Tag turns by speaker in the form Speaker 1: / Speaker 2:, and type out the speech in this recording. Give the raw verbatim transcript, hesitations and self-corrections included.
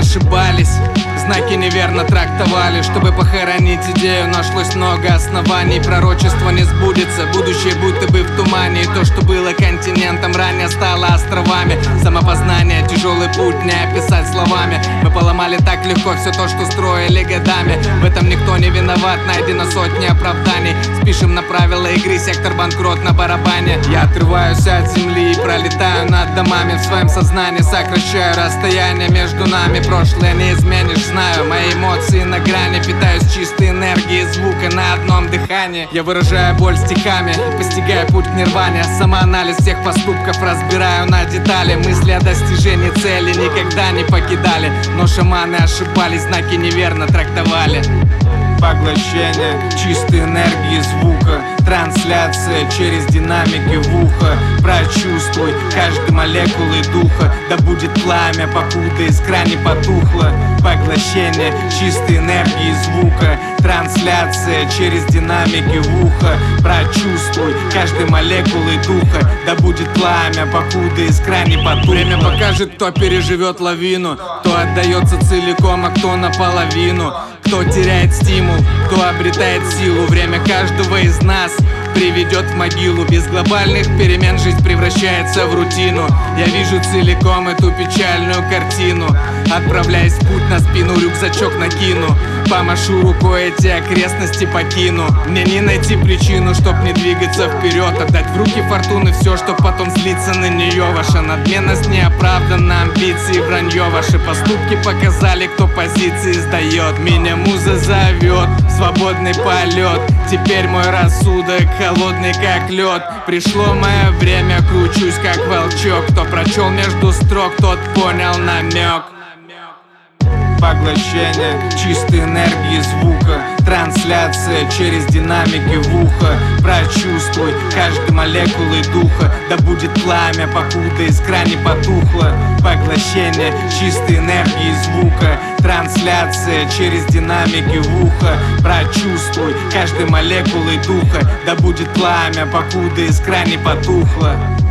Speaker 1: ошибались, знаки неверно трактовали. Чтобы похоронить идею, нашлось много оснований. Пророчество не сбудется, будущее будто бы в тумане. И то, что было континентом, ранее стало островами. Самопознание, тяжелый путь, не описать словами. Мы поломали так легко все то, что строили годами. В этом никто не виноват, найдено сотни оправданий. Спишем на правила игры, сектор банкрот на барабане. Я отрываюсь от земли и пролетаю над домами. В своем сознании сокращаю расстояние между нами. Прошлое не изменишь, знаю, мои эмоции на грани. Питаюсь чистой энергией звука на одном дыхании. Я выражаю боль стихами, постигаю путь к нирване. Самоанализ всех поступков разбираю на детали. Мысли о достижении цели никогда не покидали. Но шаманы ошибались, знаки неверно трактовали. Поглощение чистой энергии звука, трансляция через динамики в ухо. Прочувствуй каждой молекулой духа, да будет пламя, покуда искра не потухла. Поглощение чистой энергии звука, трансляция через динамики в ухо. Прочувствуй каждой молекулой духа, да будет пламя, покуда искра не потухла. Время покажет, кто переживет лавину, кто отдается целиком, а кто наполовину. Кто теряет стимул, кто обретает силу. Время каждого из нас приведет в могилу. Без глобальных перемен жизнь превращается в рутину. Я вижу целиком эту печальную картину. Отправляясь в путь, на спину рюкзачок накину. Помашу рукой, эти окрестности покину. Мне не найти причину, чтоб не двигаться вперед. Отдать в руки фортуны все, чтоб потом злиться на нее. Ваша надменность не оправдана, амбиции, вранье. Ваши поступки показали, кто позиции сдает. Меня муза зовет, свободный полет. Теперь мой рассудок холодный как лед. Пришло мое время, кручусь как волчок. Кто прочел между строк, тот понял намек. Поглощение чистой энергии звука, трансляция через динамики в ухо. Прочувствуй каждой молекулой духа, да будет пламя, покуда искра не потухла. Поглощение чистой энергии звука, трансляция через динамики в ухо. Прочувствуй каждой молекулой духа, да будет пламя, покуда искра не потухла.